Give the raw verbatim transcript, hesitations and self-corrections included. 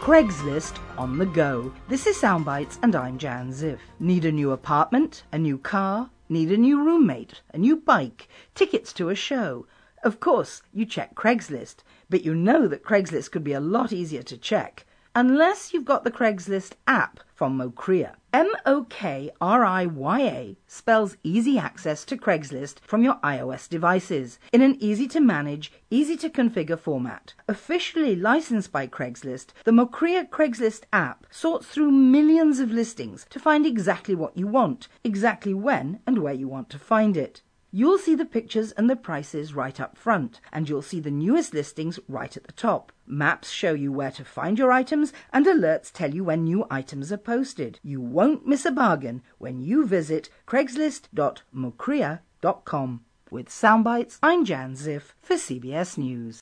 Craigslist on the go. This is Soundbites and I'm Jan Ziff. Need a new apartment? A new car? Need a new roommate? A new bike? Tickets to a show? Of course, you check Craigslist, but you know that Craigslist could be a lot easier to check. Unless you've got the Craigslist app from Mokriya. M O K R I Y A spells easy access to Craigslist from your iOS devices in an easy-to-manage, easy-to-configure format. Officially licensed by Craigslist, the Mokriya Craigslist app sorts through millions of listings to find exactly what you want, exactly when and where you want to find it. You'll see the pictures and the prices right up front, and you'll see the newest listings right at the top. Maps show you where to find your items, and alerts tell you when new items are posted. You won't miss a bargain when you visit craigslist dot mokriya dot com. With Soundbites, I'm Jan Ziff for C B S News.